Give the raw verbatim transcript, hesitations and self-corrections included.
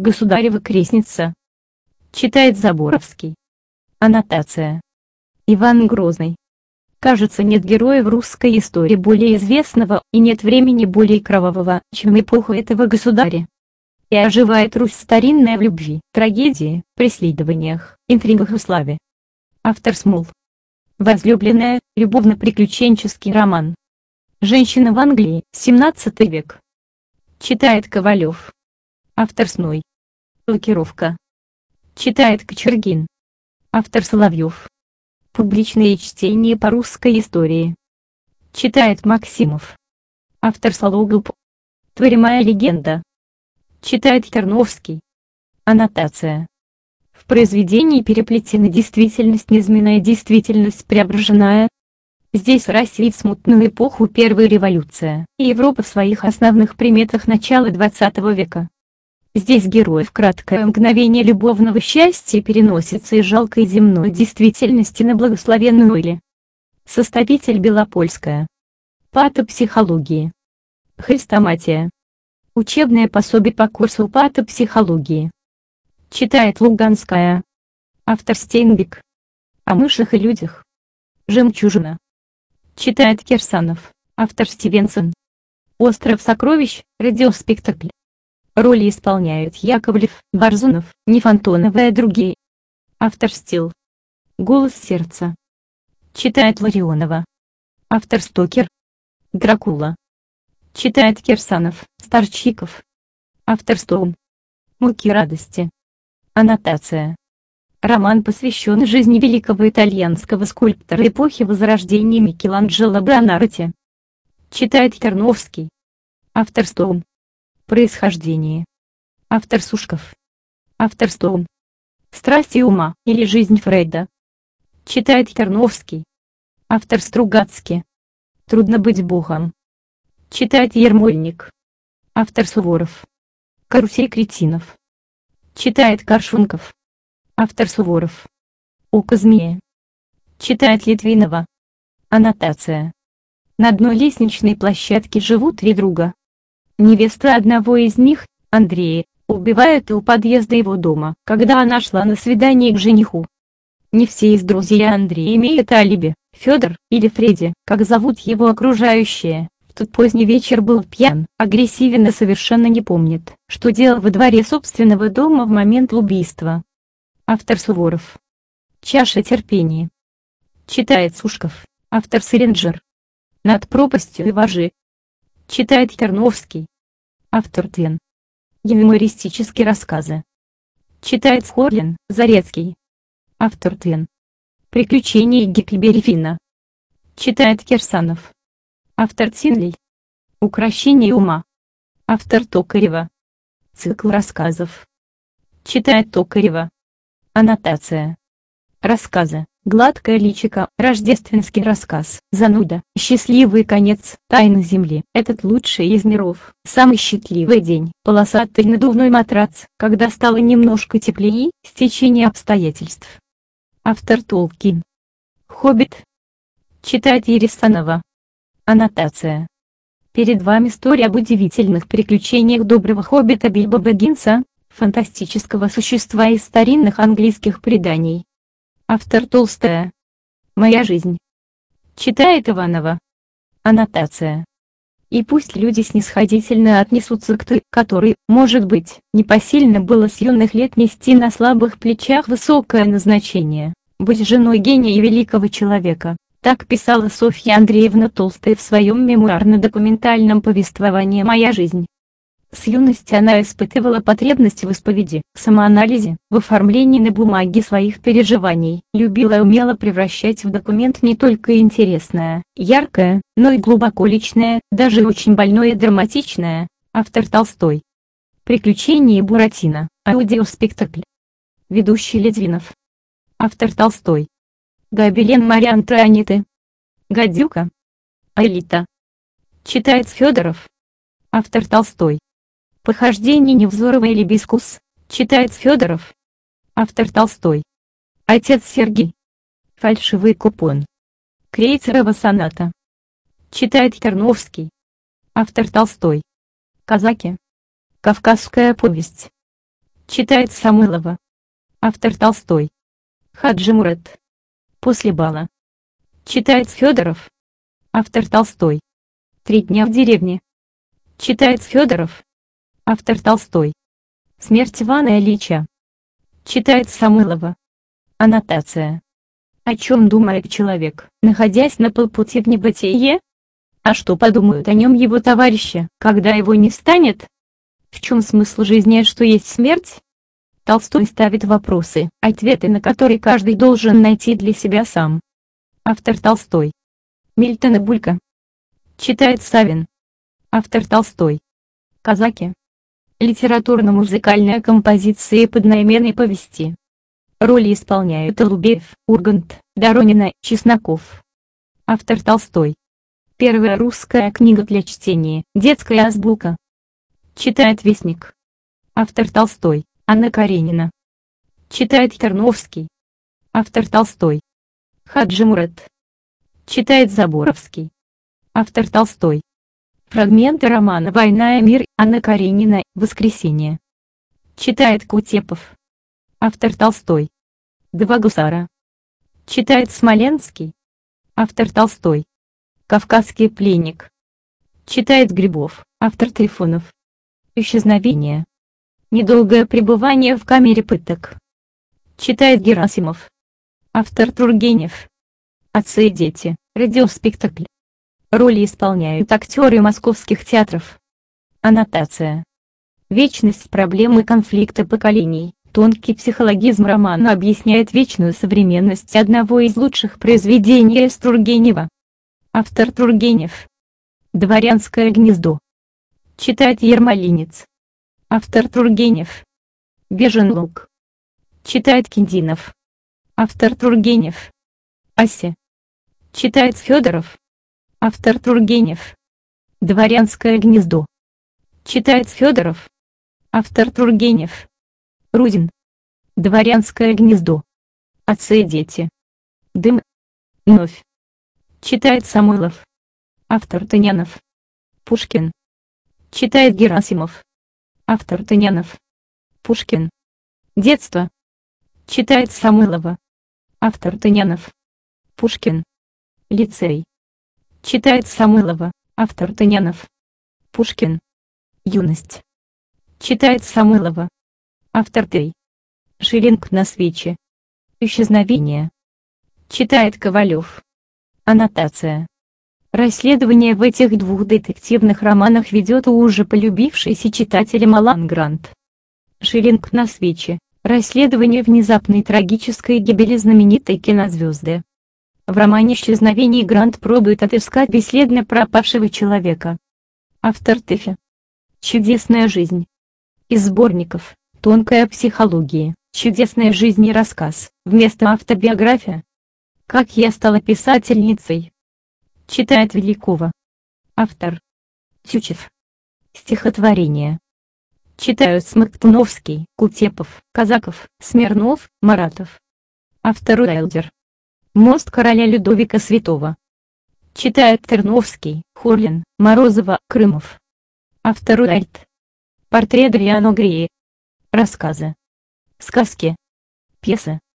Государева крестница. Читает Заборовский. Аннотация. Иван Грозный. Кажется, нет героя в русской истории более известного, и нет времени более кровавого, чем эпоха этого государя. И оживает Русь старинная в любви, трагедии, преследованиях, интригах и славе. Автор Смол. Возлюбленная, любовно-приключенческий роман. Женщина в Англии, семнадцатый век. Читает Ковалев. Автор Сной. Лакировка. Читает Кочергин. Автор Соловьев. Публичные чтения по русской истории. Читает Максимов. Автор Сологуб. Творимая легенда. Читает Терновский. Аннотация. В произведении переплетены действительность низменная, действительность преображенная. Здесь Россия в смутную эпоху Первой революция, и Европа в своих основных приметах начала двадцатого века. Здесь герой в краткое мгновение любовного счастья переносится из жалкой земной действительности на благословенную или. Составитель Белопольская. Патопсихологии. Хрестоматия. Учебное пособие по курсу патопсихологии. Читает Луганская. Автор Стейнбек. О мышах и людях. Жемчужина. Читает Кирсанов. Автор Стивенсон. Остров сокровищ. Радиоспектакль. Роли исполняют Яковлев, Борзунов, Нефантонова и другие. Автор Стил. Голос сердца. Читает Ларионова. Автор Стокер. Дракула. Читает Кирсанов, Старчиков. Автор Стоун. Муки радости. Аннотация. Роман посвящен жизни великого итальянского скульптора эпохи Возрождения Микеланджело Буонаротти. Читает Терновский. Автор Стоун. Происхождение. Автор Сушков. Автор Стоун. Страсти ума, или жизнь Фрейда. Читает Терновский. Автор Стругацкий. Трудно быть богом. Читает Ермольник. Автор Суворов. Карусель кретинов. Читает Коршунков. Автор Суворов. Око змея. Читает Литвинова. Аннотация. На одной лестничной площадке живут три друга. Невеста одного из них, Андрея, убивают у подъезда его дома, когда она шла на свидание к жениху. Не все из друзей Андрея имеют алиби. Федор, или Фредди, как зовут его окружающие, в тот поздний вечер был пьян, агрессивен и совершенно не помнит, что делал во дворе собственного дома в момент убийства. Автор Суворов. Чаша терпения. Читает Сушков. Автор Сыренджер. Над пропастью и вожи. Читает Терновский. Автор Твен. Юмористические рассказы. Читает Схорлин, Зарецкий. Автор Твен. Приключения Гекльберри Финна. Читает Кирсанов. Автор Цинлей. Укрощение ума. Автор Токарева. Цикл рассказов. Читает Токарева. Аннотация. Рассказы. Гладкое личико, рождественский рассказ, зануда, счастливый конец, тайна земли, этот лучший из миров, самый счастливый день, полосатый надувной матрац, когда стало немножко теплее, стечение обстоятельств. Автор Толкин. Хоббит. Читает Ересанова. Аннотация. Перед вами история об удивительных приключениях доброго хоббита Бильбо Бэггинса, фантастического существа из старинных английских преданий. Автор Толстая. Моя жизнь. Читает Иванова. Аннотация. И пусть люди снисходительно отнесутся к той, который, может быть, непосильно было с юных лет нести на слабых плечах высокое назначение, быть женой гения и великого человека. Так писала Софья Андреевна Толстая в своем мемуарно-документальном повествовании «Моя жизнь». С юности она испытывала потребность в исповеди, самоанализе, в оформлении на бумаге своих переживаний, любила и умела превращать в документ не только интересное, яркое, но и глубоко личное, даже очень больное и драматичное. Автор Толстой. Приключения Буратино, аудиоспектакль. Ведущий Литвинов. Автор Толстой. Гобелен Марии Антуанетты. Гадюка. Аэлита. Читает Федоров. Автор Толстой. Похождение Невзорова или Бискус. Читает Федоров. Автор Толстой. Отец Сергий. Фальшивый купон. Крейцерова соната. Читает Терновский. Автор Толстой. Казаки. Кавказская повесть. Читает Самойлова. Автор Толстой. Хаджи Мурат. После бала. Читает Федоров. Автор Толстой. Три дня в деревне. Читает Федоров. Автор Толстой. Смерть Ивана Ильича. Читает Самойлова. Аннотация. О чем думает человек, находясь на полпути в небытие? А что подумают о нем его товарищи, когда его не станет? В чем смысл жизни, что есть смерть? Толстой ставит вопросы, ответы на которые каждый должен найти для себя сам. Автор Толстой. Мильтон и Булька. Читает Савин. Автор Толстой. Казаки. Литературно-музыкальная композиция под одноименной повести. Роли исполняют Алубеев, Ургант, Доронина, Чесноков. Автор Толстой. Первая русская книга для чтения, детская азбука. Читает Вестник. Автор Толстой. Анна Каренина. Читает Тарновский. Автор Толстой. Хаджи Мурат. Читает Заборовский. Автор Толстой. Фрагменты романа «Война и мир», Анна Каренина, «Воскресенье». Читает Кутепов. Автор Толстой. Два гусара. Читает Смоленский. Автор Толстой. Кавказский пленник. Читает Грибов. Автор Трифонов. Исчезновение. Недолгое пребывание в камере пыток. Читает Герасимов. Автор Тургенев. Отцы и дети. Радиоспектакль. Роли исполняют актеры московских театров. Аннотация. Вечность проблемы конфликта поколений. Тонкий психологизм романа объясняет вечную современность одного из лучших произведений С. Тургенева. Автор Тургенев. Дворянское гнездо. Читает Ермолинец. Автор Тургенев. Бежен луг. Читает Киндинов. Автор Тургенев. Ася. Читает Федоров. Автор Тургенев. Дворянское гнездо. Читает Федоров. Автор Тургенев. Рудин. Дворянское гнездо. Отцы и дети. Дым. Новь. Читает Самойлов. Автор Тынянов. Пушкин. Читает Герасимов. Автор Тынянов. Пушкин. Детство. Читает Самойлова. Автор Тынянов. Пушкин. Лицей. Читает Самойлова. Автор Тынянов. Пушкин. Юность. Читает Самойлова. Автор Тей. Шиллинг на свече. Исчезновение. Читает Ковалев. Аннотация. Расследование в этих двух детективных романах ведет уже полюбившийся читателям Алан Грант. Шиллинг на свече. Расследование внезапной трагической гибели знаменитой кинозвезды. В романе «Исчезновение» Грант пробует отыскать бесследно пропавшего человека. Автор Тэфи. Чудесная жизнь. Из сборников «Тонкая психология», «Чудесная жизнь» и рассказ, вместо автобиография. Как я стала писательницей. Читает Великова. Автор. Тютчев. Стихотворение. Читают Смоктуновский, Кутепов, Казаков, Смирнов, Маратов. Автор Уайлдер. Мост короля Людовика Святого. Читает Терновский, Хорлин, Морозова, Крымов. Автор Уайльд. Портрет Дориано Грии. Рассказы. Сказки. Пьесы.